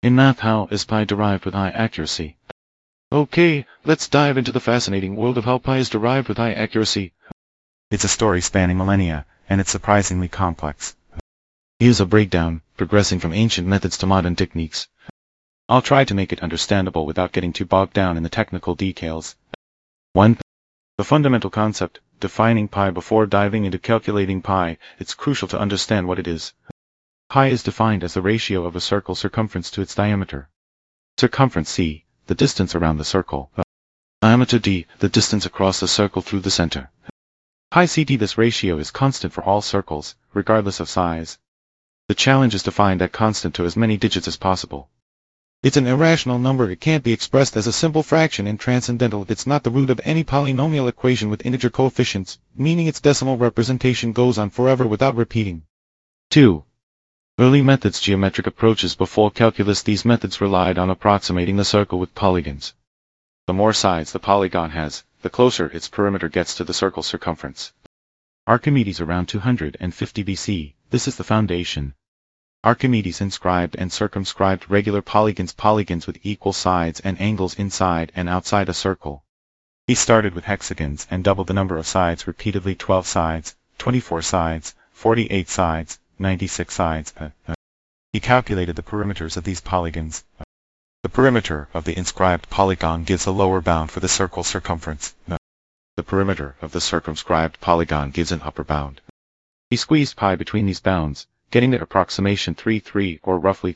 In math, how is pi derived with high accuracy? Okay, let's dive into the fascinating world of how pi is derived with high accuracy. It's a story spanning millennia, and it's surprisingly complex. Here's a breakdown, progressing from ancient methods to modern techniques. I'll try to make it understandable without getting too bogged down in the technical details. 1. The fundamental concept, defining pi. Before diving into calculating pi, it's crucial to understand what it is. Pi is defined as the ratio of a circle's circumference to its diameter. Circumference c, the distance around the circle. Diameter d, the distance across the circle through the center. Pi c_d. This ratio is constant for all circles, regardless of size. The challenge is to find that constant to as many digits as possible. It's an irrational number. It can't be expressed as a simple fraction and transcendental. It's not the root of any polynomial equation with integer coefficients, meaning its decimal representation goes on forever without repeating. 2. Early methods. Geometric approaches. Before calculus, these methods relied on approximating the circle with polygons. The more sides the polygon has, the closer its perimeter gets to the circle's circumference. Archimedes around 250 BC. This is the foundation. Archimedes inscribed and circumscribed regular polygons with equal sides and angles inside and outside a circle. He started with hexagons and doubled the number of sides repeatedly: 12 sides, 24 sides, 48 sides, 96 sides. He calculated the perimeters of these polygons. The perimeter of the inscribed polygon gives a lower bound for the circle's circumference. The perimeter of the circumscribed polygon gives an upper bound. He squeezed pi between these bounds, getting the approximation 3,3 or roughly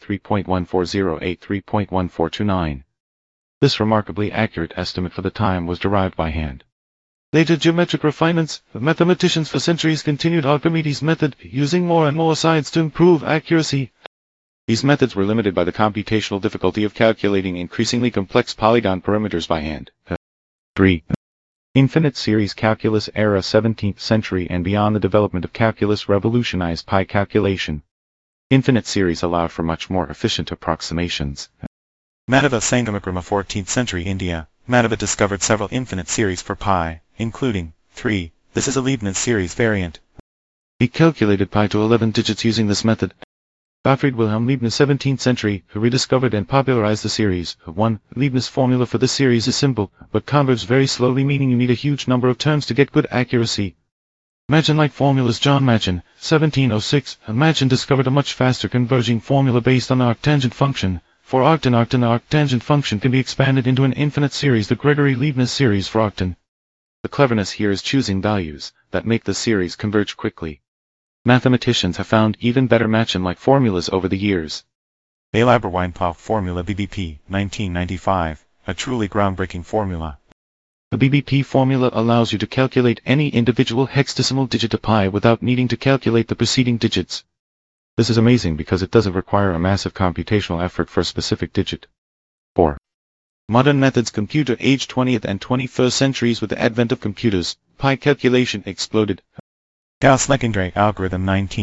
3.1408-3.1429. This remarkably accurate estimate for the time was derived by hand. Later geometric refinements, mathematicians for centuries continued Archimedes' method, using more and more sides to improve accuracy. These methods were limited by the computational difficulty of calculating increasingly complex polygon perimeters by hand. 3. Infinite series calculus. Era 17th century and beyond. The development of calculus revolutionized pi calculation. Infinite series allowed for much more efficient approximations. Madhava Sangamakrama, 14th century India. Madhava discovered several infinite series for pi, including 3. This is a Leibniz series variant. He calculated pi to 11 digits using this method. Gottfried Wilhelm Leibniz, 17th century, who rediscovered and popularized the series. 1. Leibniz formula for this series is simple, but converges very slowly, meaning you need a huge number of terms to get good accuracy. Machen-like formulas. John Machen, 1706. Machen discovered a much faster converging formula based on the arctangent function. For arctan, the arctangent function can be expanded into an infinite series, the Gregory-Leibniz series for arctan. The cleverness here is choosing values that make the series converge quickly. Mathematicians have found even better Machen-like formulas over the years. Bailhaber-Weinplough formula BBP, 1995, a truly groundbreaking formula. The BBP formula allows you to calculate any individual hexadecimal digit of pi without needing to calculate the preceding digits. This is amazing because it doesn't require a massive computational effort for a specific digit. 4. Modern methods. Computer age. 20th and 21st centuries. With the advent of computers, pi calculation exploded. Gauss-Legendre algorithm,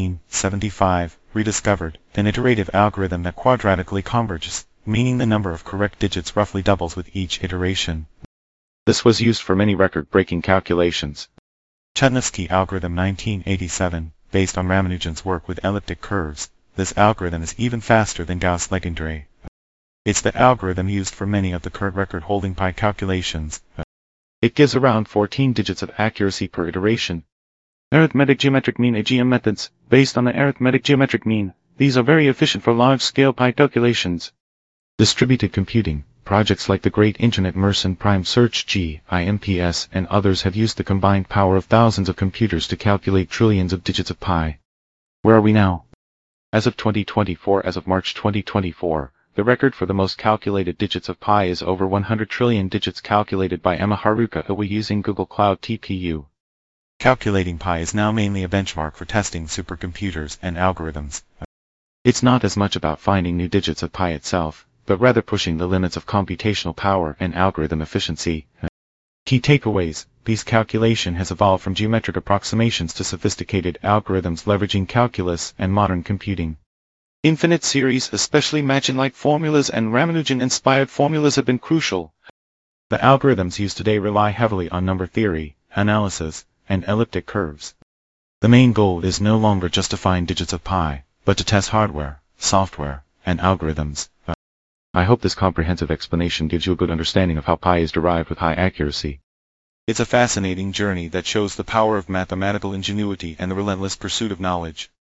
1975, rediscovered, an iterative algorithm that quadratically converges, meaning the number of correct digits roughly doubles with each iteration. This was used for many record-breaking calculations. Chudnovsky algorithm, 1987, based on Ramanujan's work with elliptic curves. This algorithm is even faster than Gauss-Legendre. It's the algorithm used for many of the current record-holding pi calculations. It gives around 14 digits of accuracy per iteration. Arithmetic geometric mean (AGM) methods. Based on the arithmetic geometric mean, these are very efficient for large-scale pi calculations. Distributed computing. Projects like the Great Internet, Mersenne Prime Search, GIMPS, and others have used the combined power of thousands of computers to calculate trillions of digits of pi. Where are we now? As of 2024, as of March 2024, the record for the most calculated digits of pi is over 100 trillion digits calculated by Emma Haruka using Google Cloud TPU. Calculating pi is now mainly a benchmark for testing supercomputers and algorithms. It's not as much about finding new digits of pi itself, but rather pushing the limits of computational power and algorithm efficiency. Key takeaways. This calculation has evolved from geometric approximations to sophisticated algorithms leveraging calculus and modern computing. Infinite series, especially Machen-like formulas and Ramanujan-inspired formulas, have been crucial. The algorithms used today rely heavily on number theory, analysis, and elliptic curves. The main goal is no longer just to find digits of pi, but to test hardware, software, and algorithms. I hope this comprehensive explanation gives you a good understanding of how pi is derived with high accuracy. It's a fascinating journey that shows the power of mathematical ingenuity and the relentless pursuit of knowledge.